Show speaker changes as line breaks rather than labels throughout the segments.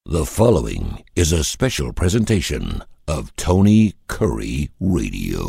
The following is a special presentation of Tony Curry Radio.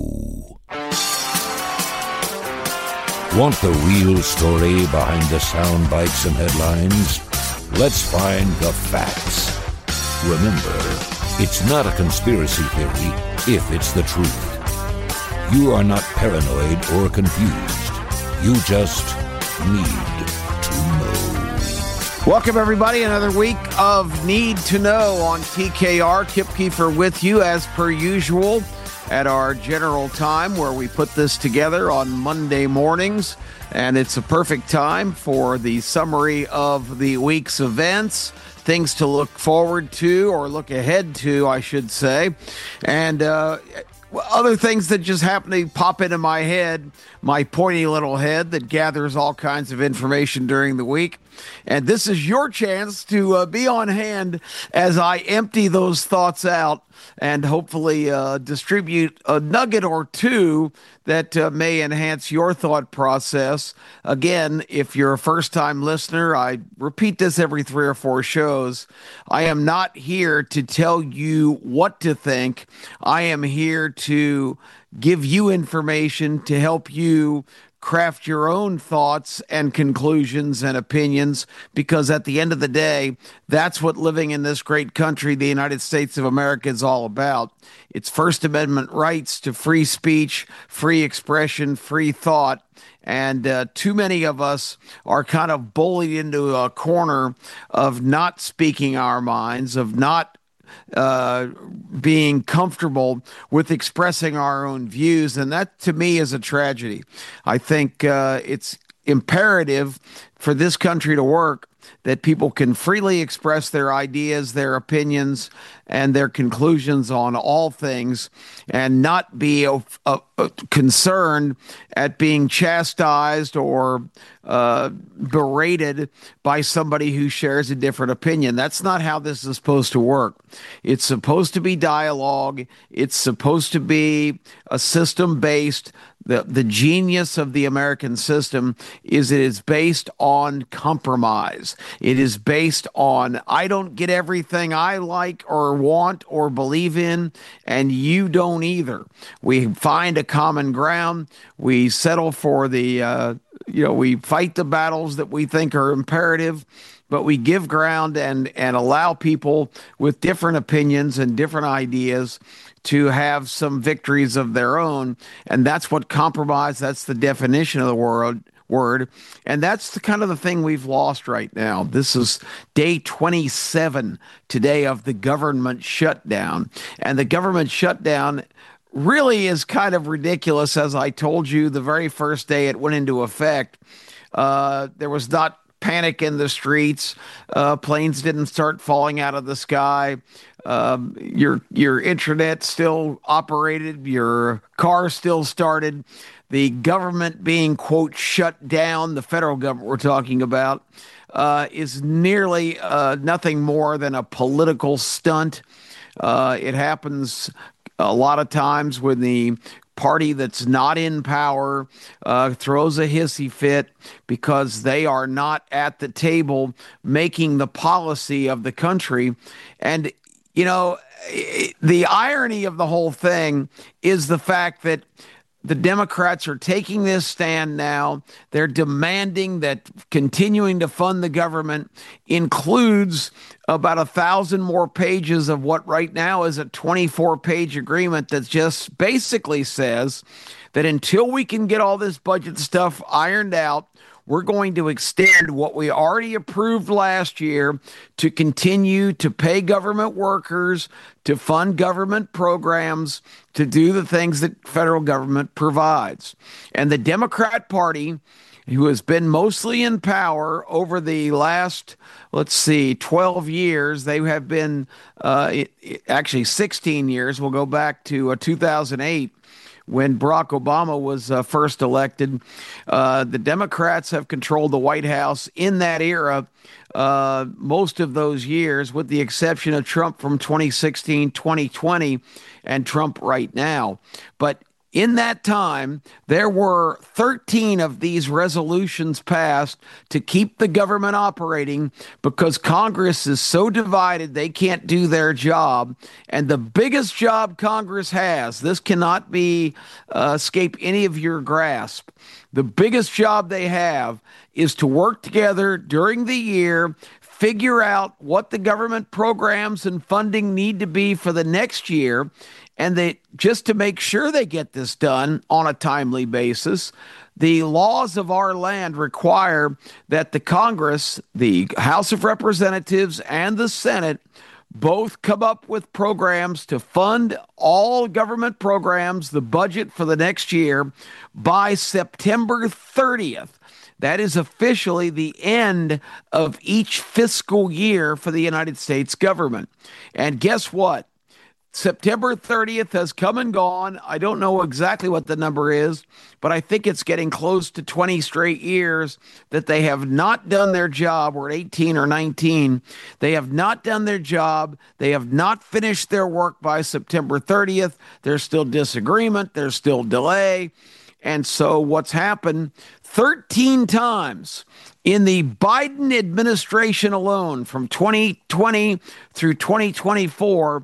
Want the real story behind the sound bites and headlines? Let's find the facts. Remember, it's not a conspiracy theory if it's the truth. You are not paranoid or confused. You just need to know.
Welcome, everybody. Another week of Need to Know on TKR. Kip Keefer with you, as per usual, at our general time where we put this together on Monday mornings. And it's a perfect time for the summary of the week's events, things to look forward to, or look ahead to, I should say. And other things that just happen to pop into my head, my pointy little head that gathers all kinds of information during the week. And this is your chance to be on hand as I empty those thoughts out and hopefully distribute a nugget or two that may enhance your thought process. Again, if you're a first-time listener, I repeat this every 3 or 4 shows. I am not here to tell you what to think. I am here to give you information to help you craft your own thoughts and conclusions and opinions, because at the end of the day, that's what living in this great country, the United States of America, is all about. It's First Amendment rights to free speech, free expression, free thought. And too many of us are kind of bullied into a corner of not speaking our minds, of not being comfortable with expressing our own views. And that, to me, is a tragedy. I think it's imperative for this country to work that people can freely express their ideas, their opinions, and their conclusions on all things, and not be concerned at being chastised or berated by somebody who shares a different opinion. That's not how this is supposed to work. It's supposed to be dialogue. It's supposed to be a system-based. The genius of the American system is it is based on compromise. It is based on, I don't get everything I like or want or believe in, and you don't either. We find a common ground. We settle for we fight the battles that we think are imperative, but we give ground and allow people with different opinions and different ideas to have some victories of their own. And that's what compromise, that's the definition of the word. And that's the kind of the thing we've lost right now. This is day 27 today of the government shutdown. And the government shutdown really is kind of ridiculous. As I told you, the very first day it went into effect, there was not panic in the streets. Planes didn't start falling out of the sky. Your internet still operated. Your car still started. The government being, quote, shut down, the federal government we're talking about, is nearly nothing more than a political stunt. It happens a lot of times when the party that's not in power throws a hissy fit because they are not at the table making the policy of the country. And, you know, the irony of the whole thing is the fact that the Democrats are taking this stand now. They're demanding that continuing to fund the government includes about 1,000 more pages of what right now is a 24-page agreement that just basically says that until we can get all this budget stuff ironed out, we're going to extend what we already approved last year to continue to pay government workers, to fund government programs, to do the things that federal government provides. And the Democrat Party, who has been mostly in power over the last, 12 years. They have been actually 16 years. We'll go back to 2008 when Barack Obama was first elected. The Democrats have controlled the White House in that era most of those years, with the exception of Trump from 2016, 2020, and Trump right now. But In that time, there were 13 of these resolutions passed to keep the government operating because Congress is so divided they can't do their job. And the biggest job Congress has, this cannot be escape any of your grasp. The biggest job they have is to work together during the year, figure out what the government programs and funding need to be for the next year, and they just to make sure they get this done on a timely basis. The laws of our land require that the Congress, the House of Representatives, and the Senate both come up with programs to fund all government programs, the budget for the next year, by September 30th. That is officially the end of each fiscal year for the United States government. And guess what? September 30th has come and gone. I don't know exactly what the number is, but I think it's getting close to 20 straight years that they have not done their job. We're at 18 or 19. They have not done their job. They have not finished their work by September 30th. There's still disagreement. There's still delay. And so what's happened 13 times in the Biden administration alone from 2020 through 2024,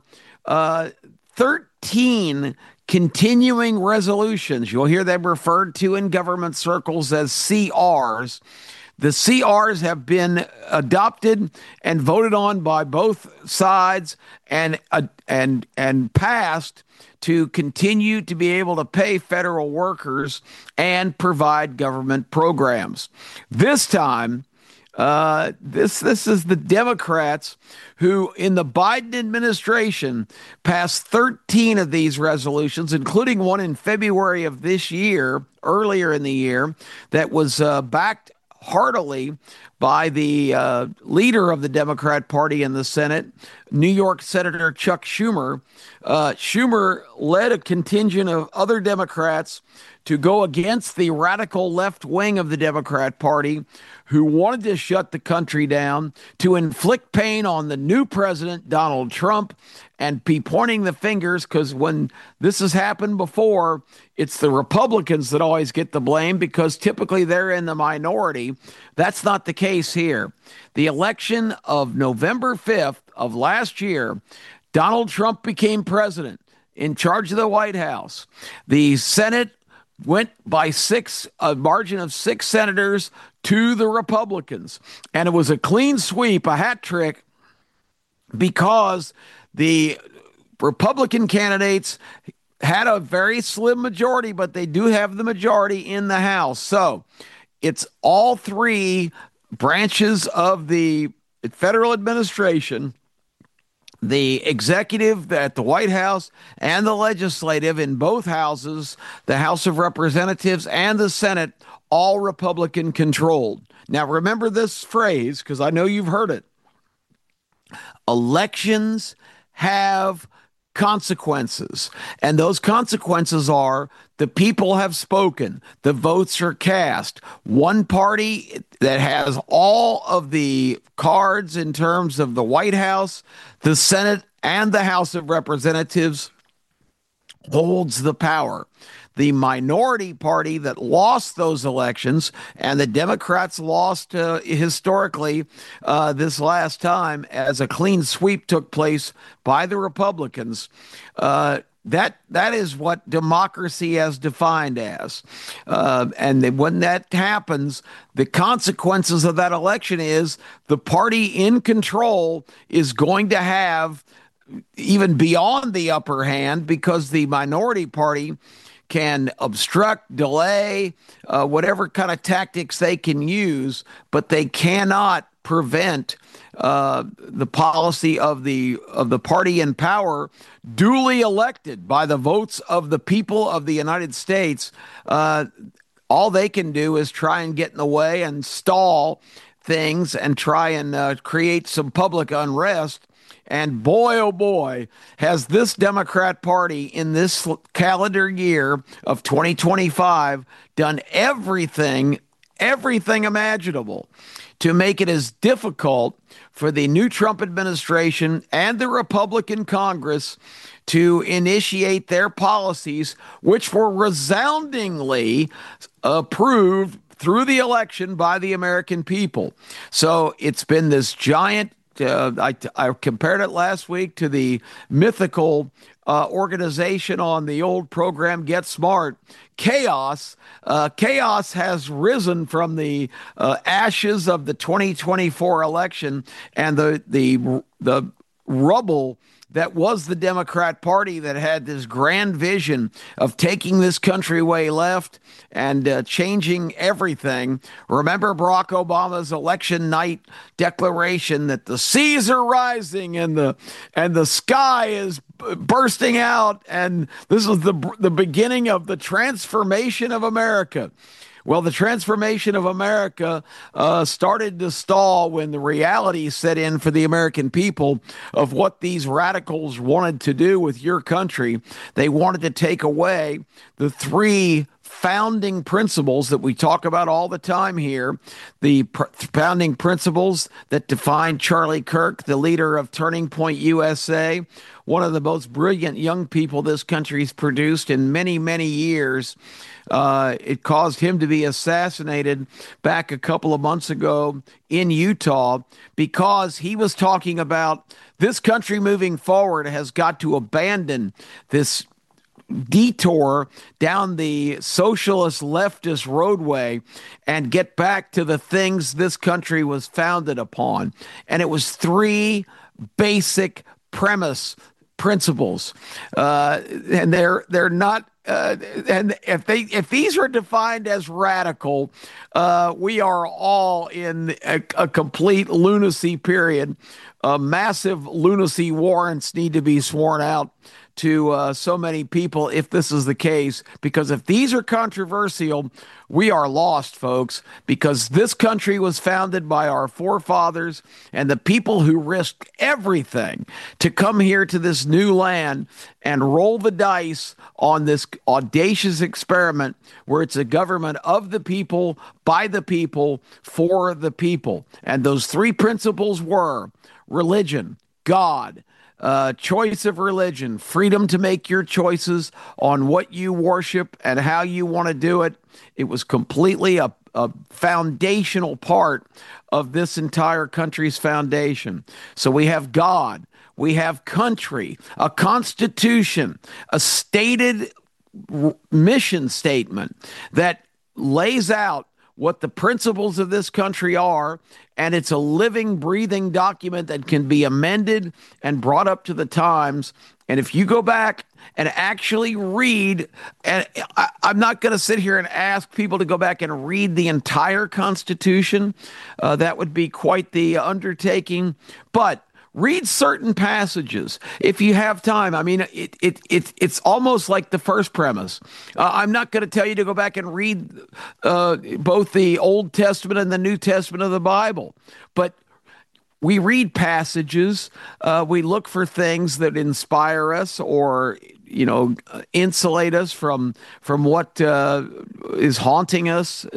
13 continuing resolutions. You'll hear them referred to in government circles as CRs. The CRs have been adopted and voted on by both sides and passed to continue to be able to pay federal workers and provide government programs. This time, this is the Democrats who, in the Biden administration, passed 13 of these resolutions, including one in February of this year, earlier in the year, that was backed heartily by the leader of the Democrat Party in the Senate, New York Senator Chuck Schumer. Schumer led a contingent of other Democrats to go against the radical left wing of the Democrat Party, who wanted to shut the country down, to inflict pain on the new president, Donald Trump, and be pointing the fingers, because when this has happened before, it's the Republicans that always get the blame because typically they're in the minority. That's not the case here. The election of November 5th of last year, Donald Trump became president in charge of the White House. The Senate went by a margin of 6 senators to the Republicans. And it was a clean sweep, a hat trick, because the Republican candidates had a very slim majority, but they do have the majority in the House. So it's all 3 branches of the federal administration, the executive at the White House and the legislative in both houses, the House of Representatives and the Senate, all Republican controlled. Now, remember this phrase, because I know you've heard it. Elections have consequences, and those consequences are the people have spoken, the votes are cast. One party that has all of the cards in terms of the White House, the Senate, and the House of Representatives holds the power. The minority party that lost those elections, and the Democrats lost historically this last time as a clean sweep took place by the Republicans. That is what democracy is defined as. And when that happens, the consequences of that election is the party in control is going to have even beyond the upper hand, because the minority party can obstruct, delay, whatever kind of tactics they can use, but they cannot prevent the policy of the party in power, duly elected by the votes of the people of the United States. All they can do is try and get in the way and stall things and try and create some public unrest. And boy, oh boy, has this Democrat Party in this calendar year of 2025 done everything imaginable to make it as difficult for the new Trump administration and the Republican Congress to initiate their policies, which were resoundingly approved through the election by the American people. So it's been this giant. I compared it last week to the mythical organization on the old program Get Smart. Chaos. Chaos has risen from the ashes of the 2024 election, and the rubble that was the Democrat Party that had this grand vision of taking this country way left and changing everything. Remember Barack Obama's election night declaration that the seas are rising and the sky is bursting out, and this is the beginning of the transformation of America. Well, the transformation of America started to stall when the reality set in for the American people of what these radicals wanted to do with your country. They wanted to take away the three founding principles that we talk about all the time here, the founding principles that defined Charlie Kirk, the leader of Turning Point USA, one of the most brilliant young people this country's produced in many, many years. It caused him to be assassinated back a couple of months ago in Utah because he was talking about this country moving forward has got to abandon this detour down the socialist leftist roadway and get back to the things this country was founded upon. And it was three basic principles, and they're not. And if these are defined as radical, we are all in a complete lunacy period. Massive lunacy warrants need to be sworn out to so many people if this is the case, because if these are controversial, we are lost, folks, because this country was founded by our forefathers and the people who risked everything to come here to this new land and roll the dice on this audacious experiment where it's a government of the people, by the people, for the people. And those three principles were religion, God, choice of religion, freedom to make your choices on what you worship and how you want to do it. It was completely a foundational part of this entire country's foundation. So we have God, we have country, a constitution, a stated mission statement that lays out what the principles of this country are, and it's a living, breathing document that can be amended and brought up to the times. And if you go back and actually read, and I'm not going to sit here and ask people to go back and read the entire Constitution. That would be quite the undertaking. But read certain passages if you have time. I mean, it's almost like the first premise. I'm not going to tell you to go back and read both the Old Testament and the New Testament of the Bible, but we read passages. We look for things that inspire us or insulate us from what is haunting us,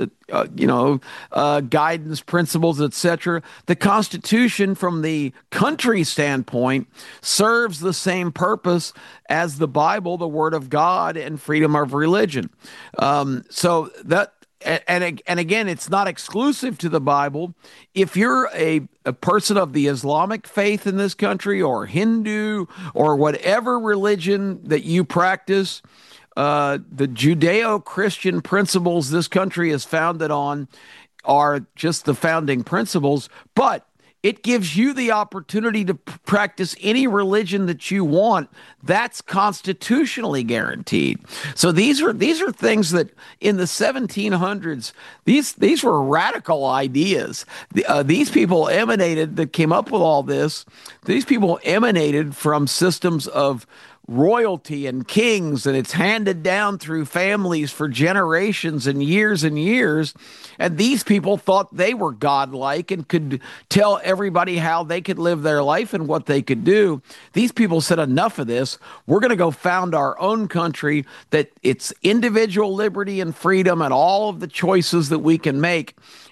guidance, principles, etc. The Constitution, from the country standpoint, serves the same purpose as the Bible, the Word of God, and freedom of religion. So that. And again, it's not exclusive to the Bible. If you're a person of the Islamic faith in this country, or Hindu, or whatever religion that you practice, the Judeo-Christian principles this country is founded on are just the founding principles, but it gives you the opportunity to practice any religion that you want. That's constitutionally guaranteed. So these are things that in the 1700s, these were radical ideas. These people that came up with all this. These people emanated from systems of royalty and kings, and it's handed down through families for generations and years and years. And these people thought they were godlike and could tell everybody how they could live their life and what they could do. These people said, enough of this. We're going to go found our own country, that it's individual liberty and freedom and all of the choices that we can make.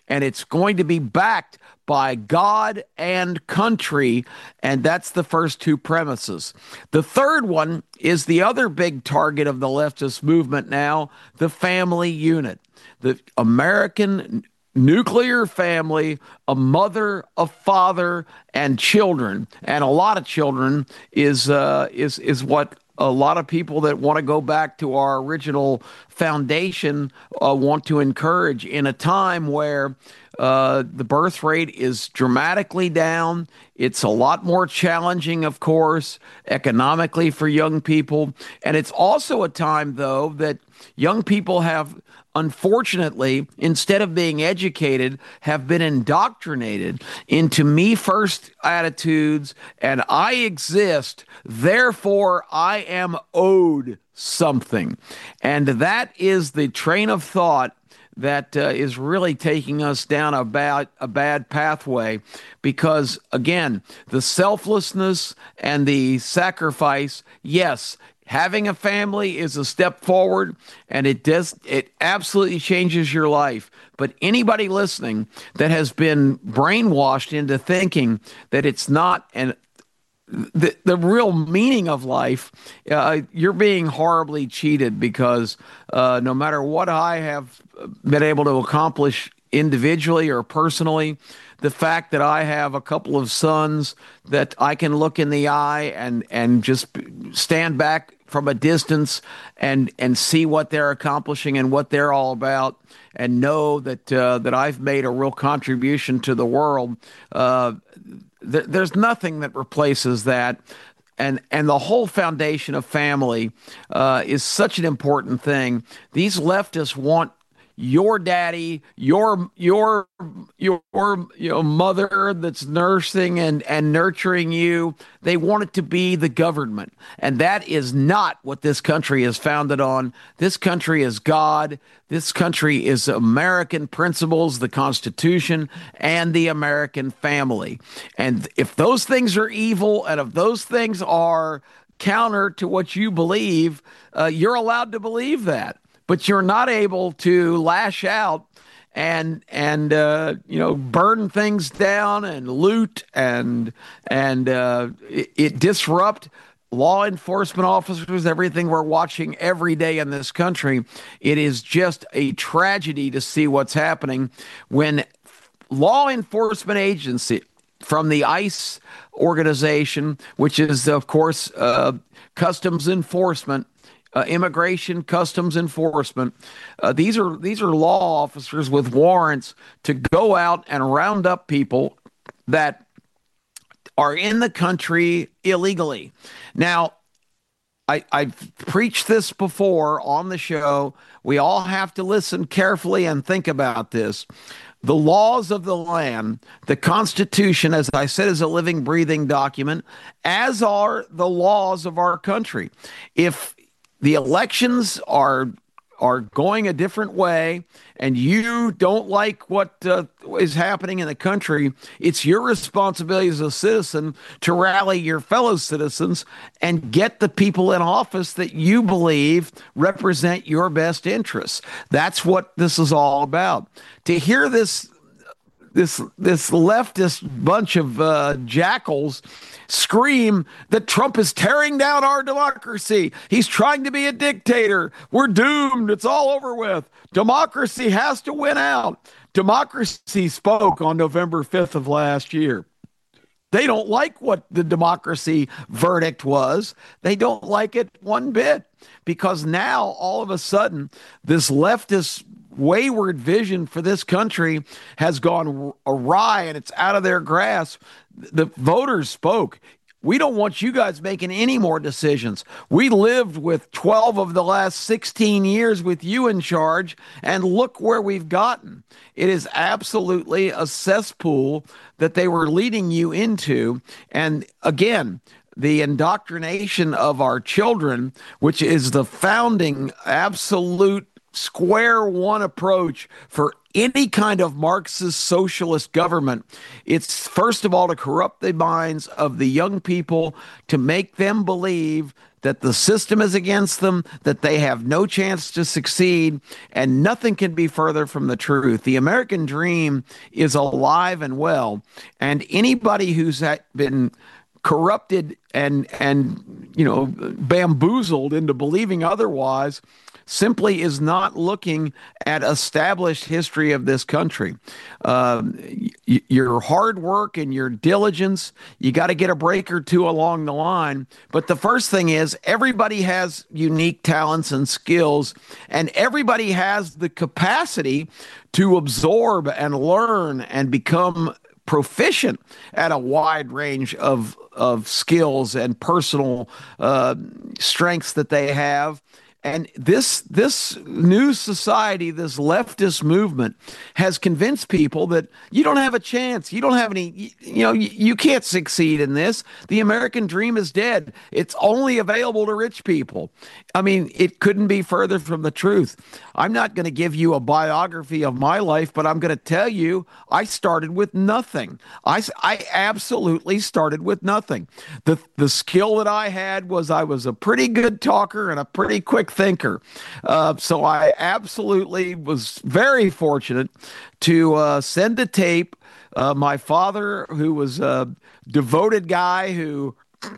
and it's going to be backed by God and country. And that's the first two premises. The third one is the other big target of the leftist movement now, the family unit, the American nuclear family, a mother, a father, and children. And a lot of children is what a lot of people that want to go back to our original foundation want to encourage in a time where the birth rate is dramatically down. It's a lot more challenging, of course, economically for young people. And it's also a time, though, that young people have, unfortunately, instead of being educated, have been indoctrinated into me first attitudes, and I exist, therefore I am owed something. And that is the train of thought that is really taking us down a bad pathway, because, again, the selflessness and the sacrifice, yes, having a family is a step forward, and it absolutely changes your life. But anybody listening that has been brainwashed into thinking that it's not the real meaning of life, you're being horribly cheated, because no matter what I have been able to accomplish individually or personally, the fact that I have a couple of sons that I can look in the eye and just stand back from a distance and see what they're accomplishing and what they're all about, and know that that I've made a real contribution to the world. There's nothing that replaces that. And the whole foundation of family is such an important thing. These leftists want your daddy, your mother that's nursing and nurturing you. They want it to be the government, and that is not what this country is founded on. This country is God. This country is American principles, the Constitution, and the American family. And if those things are evil, and if those things are counter to what you believe, you're allowed to believe that. But you're not able to lash out and burn things down and loot and it disrupt law enforcement officers, everything we're watching every day in this country. It is just a tragedy to see what's happening when law enforcement agency from the ICE organization, which is, of course, customs enforcement, immigration customs enforcement. These are law officers with warrants to go out and round up people that are in the country illegally. Now, I've preached this before on the show. We all have to listen carefully and think about this. The laws of the land, the Constitution, as I said, is a living, breathing document, as are the laws of our country. If the elections are going a different way, and you don't like what is happening in the country, it's your responsibility as a citizen to rally your fellow citizens and get the people in office that you believe represent your best interests. That's what this is all about. To hear this leftist bunch of jackals scream that Trump is tearing down our democracy. He's trying to be a dictator. We're doomed. It's all over with. Democracy has to win out. Democracy spoke on November 5th of last year. They don't like what the democracy verdict was. They don't like it one bit, because now all of a sudden this leftist wayward vision for this country has gone awry and it's out of their grasp. The voters spoke. We don't want you guys making any more decisions. We lived with 12 of the last 16 years with you in charge, and look where we've gotten. It is absolutely a cesspool that they were leading you into. And again, the indoctrination of our children, which is the founding absolute square one approach for any kind of Marxist socialist government. It's first of all to corrupt the minds of the young people, to make them believe that the system is against them, that they have no chance to succeed, and nothing can be further from the truth. The American dream is alive and well, and anybody who's been corrupted and bamboozled into believing otherwise simply is not looking at established history of this country. Your hard work and your diligence, you got to get a break or two along the line. But the first thing is everybody has unique talents and skills, and everybody has the capacity to absorb and learn and become proficient at a wide range of skills and personal strengths that they have. And this new society, this leftist movement, has convinced people that you don't have a chance. You don't have any, you can't succeed in this. The American dream is dead. It's only available to rich people. I mean, it couldn't be further from the truth. I'm not going to give you a biography of my life, but I'm going to tell you I started with nothing. I absolutely started with nothing. The skill that I had was I was a pretty good talker and a pretty quick thinker. So I absolutely was very fortunate to send a tape. My father, who was a devoted guy who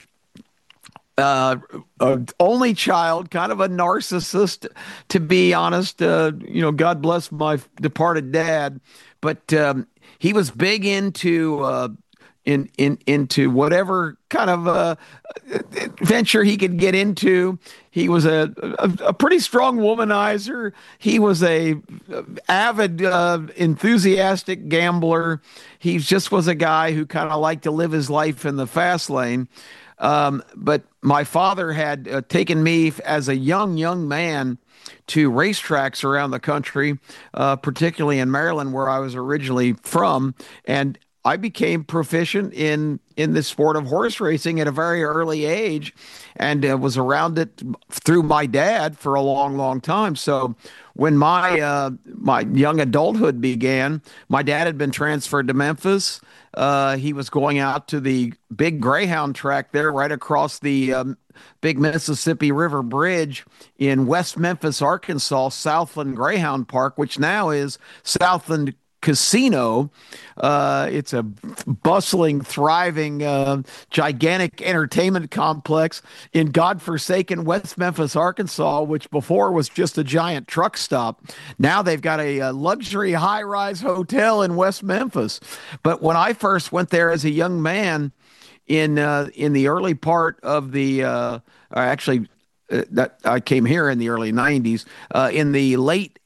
only child, kind of a narcissist, to be honest. God bless my departed dad, but he was big into into whatever kind of venture he could get into. He was a pretty strong womanizer. He was a avid, enthusiastic gambler. He just was a guy who kind of liked to live his life in the fast lane. But my father had taken me as a young man to racetracks around the country, particularly in Maryland, where I was originally from. And I became proficient in the sport of horse racing at a very early age, and was around it through my dad for a long time. So when my young adulthood began, my dad had been transferred to Memphis. He was going out to the big Greyhound track there right across the big Mississippi River Bridge in West Memphis, Arkansas, Southland Greyhound Park, which now is Southland Casino. It's a bustling, thriving, gigantic entertainment complex in godforsaken West Memphis, Arkansas, which before was just a giant truck stop. Now they've got a luxury high-rise hotel in West Memphis. But when I first went there as a young man in the early part of the that I came here in the early 90s, in the late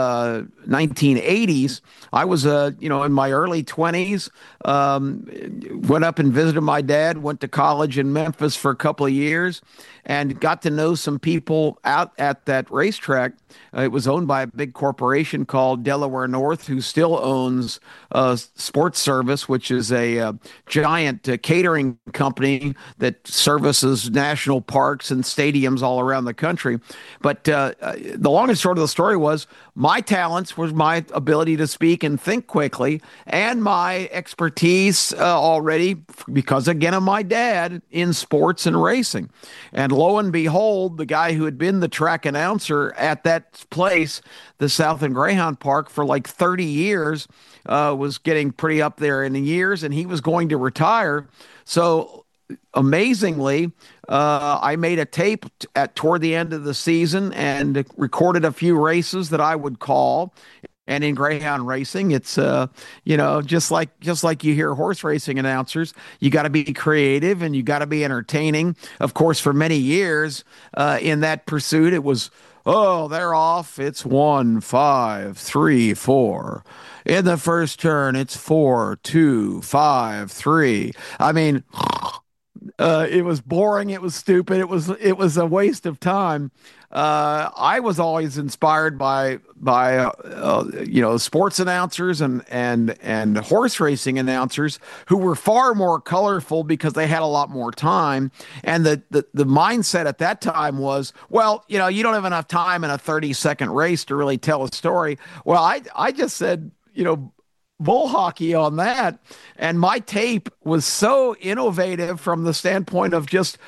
1980s, I was in my early 20s, went up and visited my dad, went to college in Memphis for a couple of years, and got to know some people out at that racetrack. It was owned by a big corporation called Delaware North, who still owns Sports Service, which is a giant catering company that services national parks and stadiums all around the country. But the long and short of the story was my talents was my ability to speak and think quickly, and my expertise already, because again of my dad, in sports and racing. And lo and behold, the guy who had been the track announcer at that place, the Southland Greyhound Park, for like 30 years, was getting pretty up there in the years, and he was going to retire. So amazingly, I made a tape toward the end of the season and recorded a few races that I would call. And in greyhound racing, it's just like you hear horse racing announcers, you got to be creative and you got to be entertaining. Of course, for many years in that pursuit, it was, oh, they're off. It's 1, 5, 3, 4. In the first turn, it's 4, 2, 5, 3. I mean, it was boring. It was stupid. It was a waste of time. I was always inspired by sports announcers and horse racing announcers who were far more colorful because they had a lot more time. And the mindset at that time was, well, you don't have enough time in a 30-second race to really tell a story. Well, I just said, bull hockey on that. And my tape was so innovative from the standpoint of just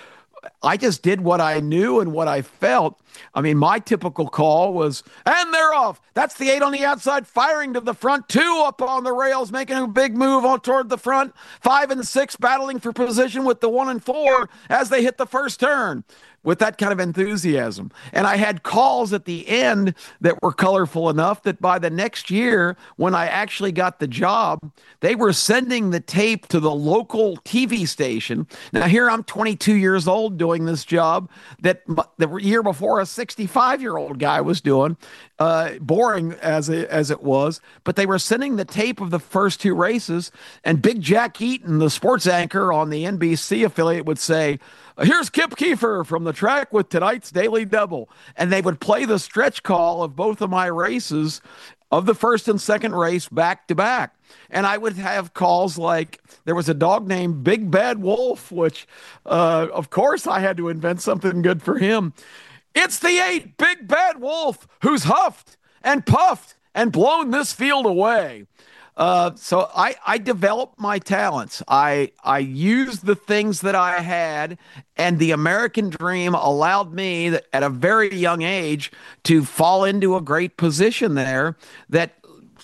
I just did what I knew and what I felt. I mean, my typical call was, and they're off. That's the 8 on the outside, firing to the front, 2 up on the rails, making a big move on toward the front, 5 and 6 battling for position with the 1 and 4 as they hit the first turn with that kind of enthusiasm. And I had calls at the end that were colorful enough that by the next year, when I actually got the job, they were sending the tape to the local TV station. Now, here I'm 22 years old doing this job that the year before a 65-year-old guy was doing, boring as it was. But they were sending the tape of the first 2 races, and Big Jack Eaton, the sports anchor on the NBC affiliate, would say, "Here's Kip Keefer from the track with tonight's Daily Double." And they would play the stretch call of both of my races of the first and second race back to back. And I would have calls like there was a dog named Big Bad Wolf, which, of course, I had to invent something good for him. "It's the 8, Big Bad Wolf, who's huffed and puffed and blown this field away." So I developed my talents. I used the things that I had, and the American dream allowed me at a very young age to fall into a great position there that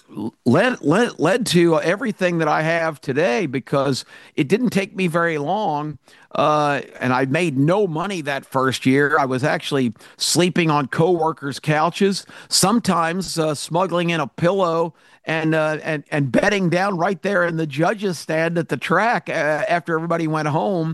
led to everything that I have today, because it didn't take me very long. And I made no money that first year. I was actually sleeping on coworkers' couches, sometimes smuggling in a pillow and betting down right there in the judges' stand at the track after everybody went home.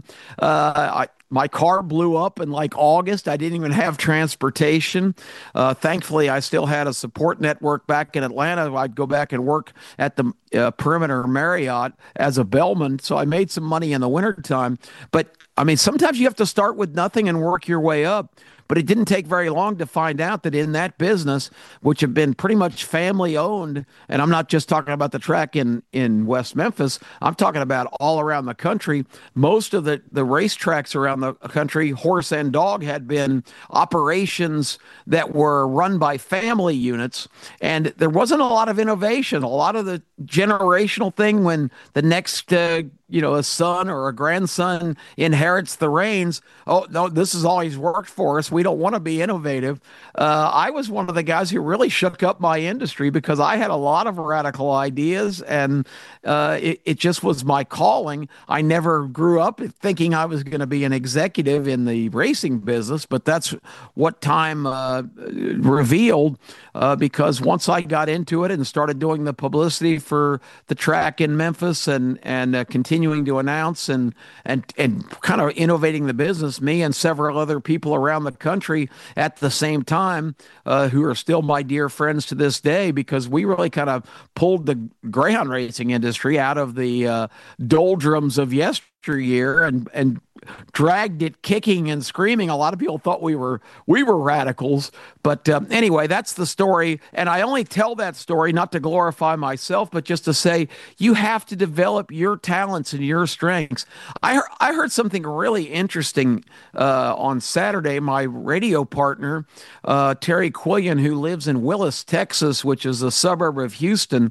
My car blew up in like August. I didn't even have transportation. Thankfully, I still had a support network back in Atlanta. I'd go back and work at the Perimeter Marriott as a bellman. So I made some money in the wintertime. But I mean, sometimes you have to start with nothing and work your way up. But it didn't take very long to find out that in that business, which had been pretty much family owned, and I'm not just talking about the track in West Memphis, I'm talking about all around the country. Most of the racetracks around the country, horse and dog, had been operations that were run by family units. And there wasn't a lot of innovation. A lot of the generational thing when the next a son or a grandson inherits the reins. "Oh, no, this has always worked for us. We don't want to be innovative." I was one of the guys who really shook up my industry because I had a lot of radical ideas, and it just was my calling. I never grew up thinking I was going to be an executive in the racing business, but that's what time revealed, because once I got into it and started doing the publicity for the track in Memphis and continuing to announce and kind of innovating the business, me and several other people around the country at the same time, who are still my dear friends to this day, because we really kind of pulled the greyhound racing industry out of the doldrums of yesteryear and dragged it kicking and screaming. A lot of people thought we were radicals, but anyway, that's the story. And I only tell that story not to glorify myself, but just to say you have to develop your talents and your strengths. I heard something really interesting on Saturday. My radio partner, Terry Quillian, who lives in Willis, Texas, which is a suburb of Houston.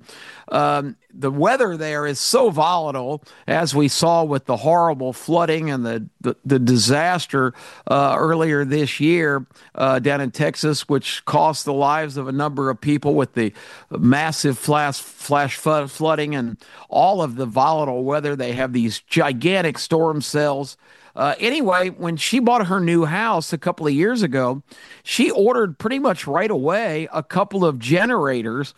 The weather there is so volatile, as we saw with the horrible flooding and the disaster earlier this year down in Texas, which cost the lives of a number of people with the massive flash flooding and all of the volatile weather. They have these gigantic storm cells. Anyway, when she bought her new house a couple of years ago, she ordered pretty much right away a couple of generators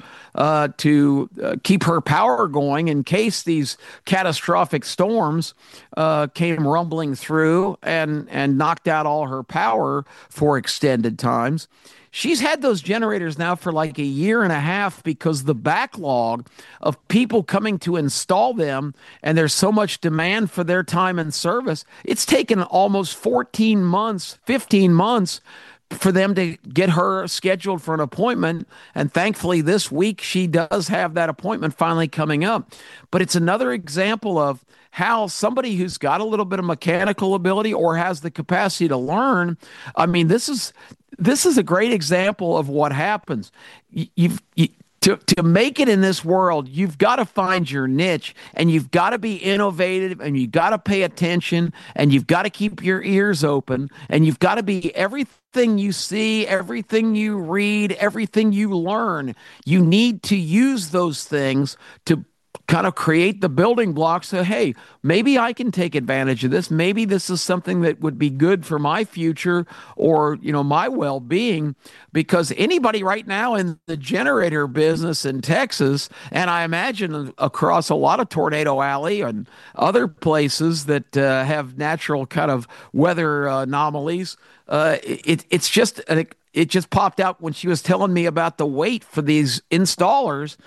to keep her power going in case these catastrophic storms came rumbling through and knocked out all her power for extended times. She's had those generators now for like a year and a half because the backlog of people coming to install them, and there's so much demand for their time and service. It's taken almost 14 months, 15 months for them to get her scheduled for an appointment. And thankfully, this week she does have that appointment finally coming up. But it's another example of how somebody who's got a little bit of mechanical ability or has the capacity to learn. I mean, this is a great example of what happens. to make it in this world, you've got to find your niche, and you've got to be innovative, and you've got to pay attention, and you've got to keep your ears open, and you've got to be everything you see, everything you read, everything you learn. You need to use those things to kind of create the building blocks. So, hey, maybe I can take advantage of this. Maybe this is something that would be good for my future, or, my well-being, because anybody right now in the generator business in Texas, and I imagine across a lot of Tornado Alley and other places that have natural kind of weather anomalies, it's just it just popped out when she was telling me about the wait for these installers.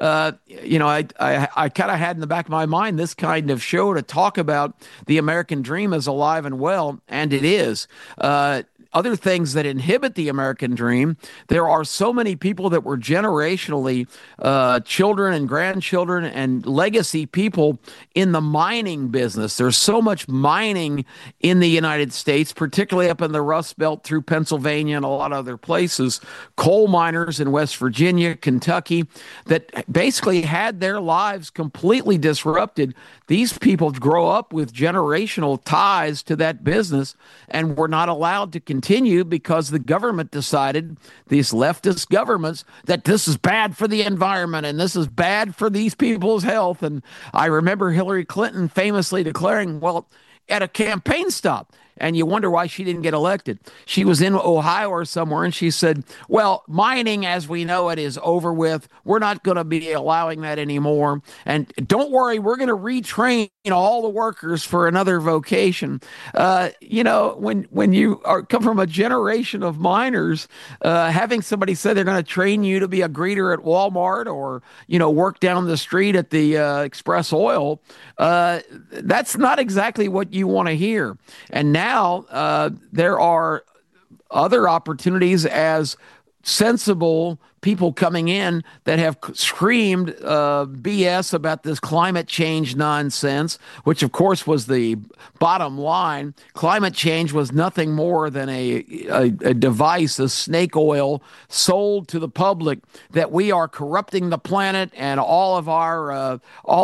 I kind of had in the back of my mind this kind of show to talk about the American dream is alive and well, and it is. Other things that inhibit the American dream. There are so many people that were generationally children and grandchildren and legacy people in the mining business. There's so much mining in the United States, particularly up in the Rust Belt through Pennsylvania and a lot of other places. Coal miners in West Virginia, Kentucky, that basically had their lives completely disrupted. These people grow up with generational ties to that business and were not allowed to continue because the government decided, these leftist governments, that this is bad for the environment and this is bad for these people's health. And I remember Hillary Clinton famously declaring, well, at a campaign stop, and you wonder why she didn't get elected. She was in Ohio or somewhere, and she said, well, mining as we know it is over with. We're not going to be allowing that anymore. And don't worry, we're going to retrain all the workers for another vocation. When you come from a generation of miners, having somebody say they're going to train you to be a greeter at Walmart or, work down the street at the Express Oil, that's not exactly what you want to hear. And now there are other opportunities as sensible people coming in that have screamed BS about this climate change nonsense, which of course was the bottom line. Climate change was nothing more than a device, a snake oil sold to the public that we are corrupting the planet, and all of our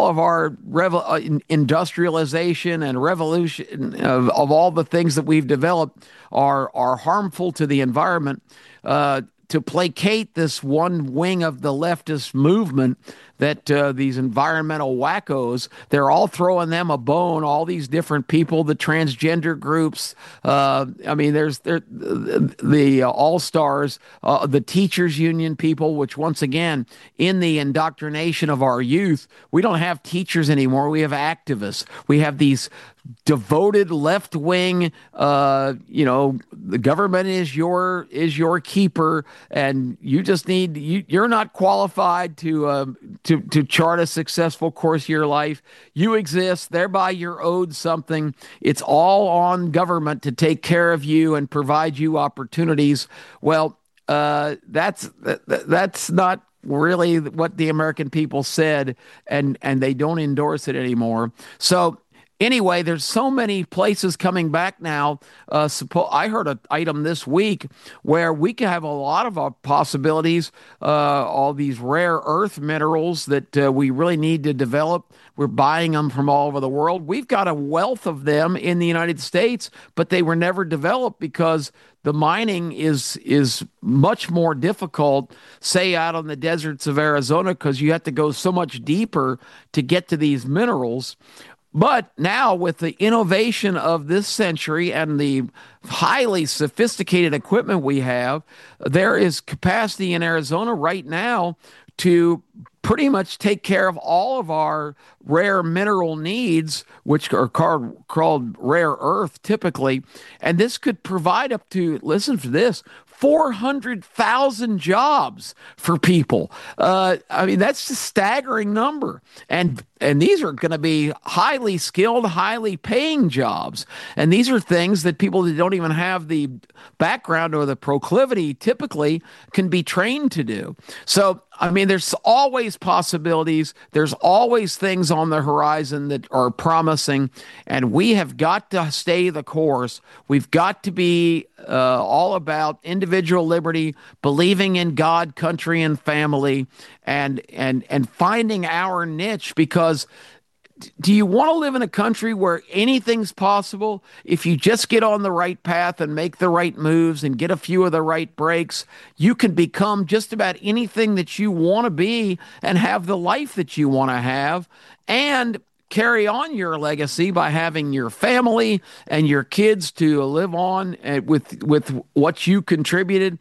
industrialization and revolution of all the things that we've developed are harmful to the environment. To placate this one wing of the leftist movement, that these environmental wackos, they're all throwing them a bone, all these different people, the transgender groups. There's the all-stars, the teachers union people, which once again, in the indoctrination of our youth, we don't have teachers anymore. We have activists. We have these devoted left wing, the government is your keeper, and you just you're not qualified to chart a successful course of your life. You exist, thereby you're owed something. It's all on government to take care of you and provide you opportunities. Well, that's not really what the American people said, and they don't endorse it anymore. So anyway, there's so many places coming back now. I heard an item this week where we can have a lot of possibilities, all these rare earth minerals that we really need to develop. We're buying them from all over the world. We've got a wealth of them in the United States, but they were never developed because the mining is much more difficult, say, out on the deserts of Arizona, because you have to go so much deeper to get to these minerals. But now, with the innovation of this century and the highly sophisticated equipment we have, there is capacity in Arizona right now to pretty much take care of all of our rare mineral needs, which are called rare earth typically. And this could provide up to, listen to this, 400,000 jobs for people. That's a staggering number. And these are going to be highly skilled, highly paying jobs. And these are things that people that don't even have the background or the proclivity typically can be trained to do. So, there's always possibilities. There's always things on the horizon that are promising. And we have got to stay the course. We've got to be all about individual liberty, believing in God, country, and family, and finding our niche. Because do you want to live in a country where anything's possible if you just get on the right path and make the right moves and get a few of the right breaks? You can become just about anything that you want to be and have the life that you want to have, and carry on your legacy by having your family and your kids to live on with what you contributed.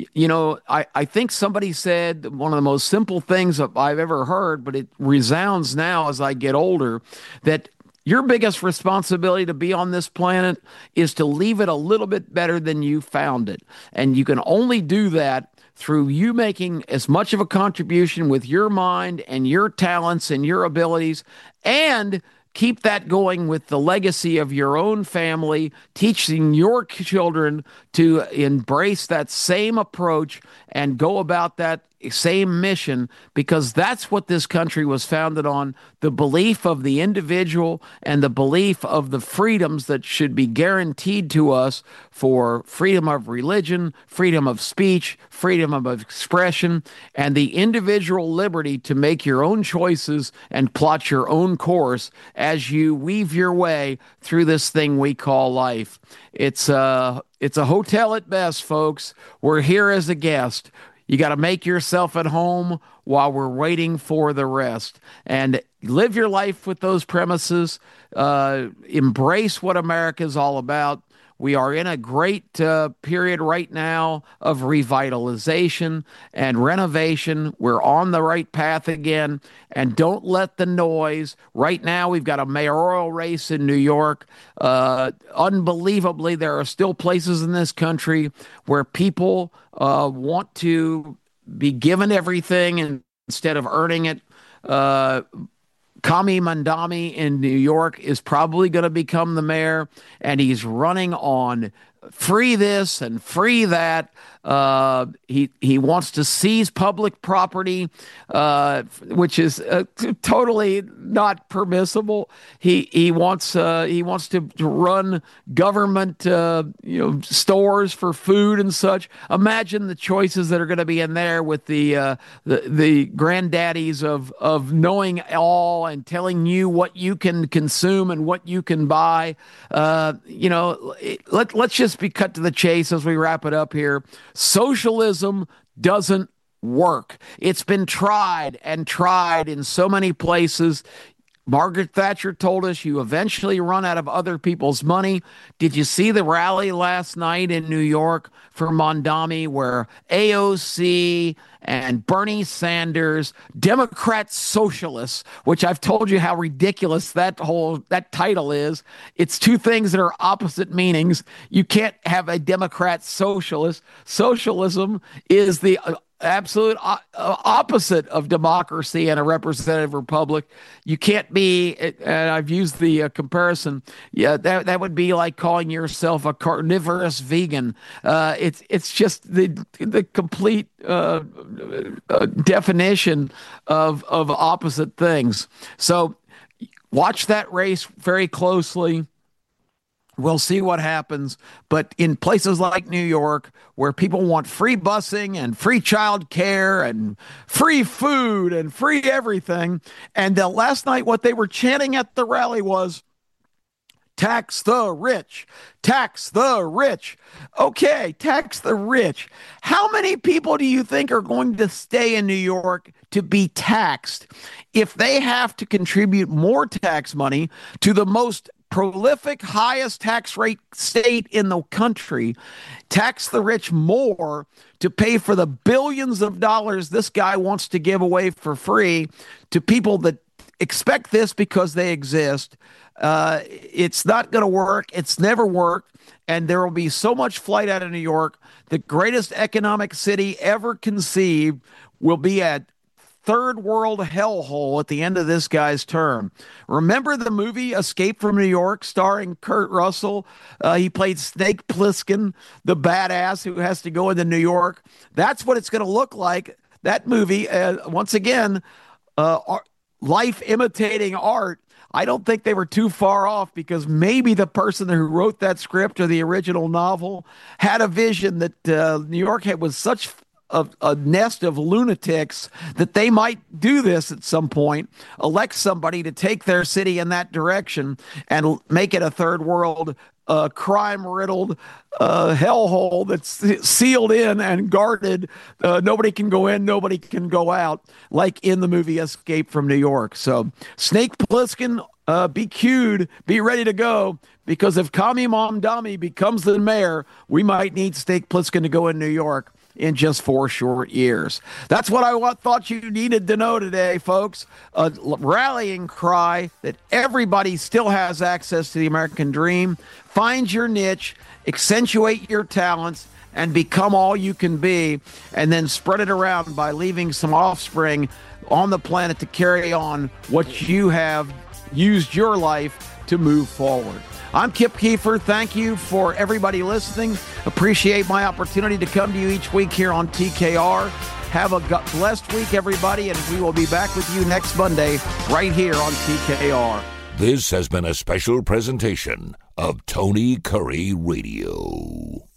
I think somebody said one of the most simple things that I've ever heard, but it resounds now as I get older, that your biggest responsibility to be on this planet is to leave it a little bit better than you found it. And you can only do that through you making as much of a contribution with your mind and your talents and your abilities, and keep that going with the legacy of your own family, teaching your children to embrace that same approach and go about that same mission, because that's what this country was founded on: the belief of the individual and the belief of the freedoms that should be guaranteed to us for freedom of religion, freedom of speech, freedom of expression, and the individual liberty to make your own choices and plot your own course as you weave your way through this thing we call life. It's a hotel at best, folks. We're here as a guest. You got to make yourself at home while we're waiting for the rest, and live your life with those premises. Embrace what America is all about. We are in a great period right now of revitalization and renovation. We're on the right path again, and don't let the noise. Right now, we've got a mayoral race in New York. Unbelievably, there are still places in this country where people want to be given everything instead of earning it. Kami Mandami in New York is probably going to become the mayor, and he's running on free this and free that. He wants to seize public property, which is totally not permissible. He wants to run government stores for food and such. Imagine the choices that are going to be in there with the granddaddies of knowing all and telling you what you can consume and what you can buy. Let's just be cut to the chase as we wrap it up here. Socialism doesn't work. It's been tried and tried in so many places. Margaret Thatcher told us you eventually run out of other people's money. Did you see the rally last night in New York for Mondami, where AOC and Bernie Sanders, Democrat socialists, which I've told you how ridiculous that title is. It's two things that are opposite meanings. You can't have a Democrat socialist. Socialism is the absolute opposite of democracy and a representative republic. You can't be, and I've used the comparison. Yeah, that would be like calling yourself a carnivorous vegan. It's just the complete definition of opposite things. So watch that race very closely. We'll see what happens. But in places like New York, where people want free busing and free child care and free food and free everything, and last night what they were chanting at the rally was, tax the rich, tax the rich. Okay, tax the rich. How many people do you think are going to stay in New York to be taxed if they have to contribute more tax money to the most prolific, highest tax rate state in the country, tax the rich more to pay for the billions of dollars this guy wants to give away for free to people that expect this because they exist? It's not going to work. It's never worked. And there will be so much flight out of New York. The greatest economic city ever conceived will be at third world hellhole at the end of this guy's term. Remember the movie Escape from New York starring Kurt Russell? He played Snake Plissken, the badass who has to go into New York. That's what it's going to look like. That movie, once again, life imitating art. I don't think they were too far off, because maybe the person who wrote that script or the original novel had a vision that New York was such a nest of lunatics that they might do this at some point, elect somebody to take their city in that direction and make it a third world crime-riddled hellhole that's sealed in and guarded. Nobody can go in, nobody can go out, like in the movie Escape from New York. So, Snake Plissken, be cued, be ready to go, because if Kami Mamdani becomes the mayor, we might need Snake Plissken to go in New York in just 4 short years. That's what I thought you needed to know today, folks. A rallying cry that everybody still has access to the American dream. Find your niche, accentuate your talents, and become all you can be, and then spread it around by leaving some offspring on the planet to carry on what you have used your life to move forward. I'm Kip Keefer. Thank you for everybody listening. Appreciate my opportunity to come to you each week here on TKR. Have a blessed week, everybody, and we will be back with you next Monday right here on TKR.
This has been a special presentation of Tony Curry Radio.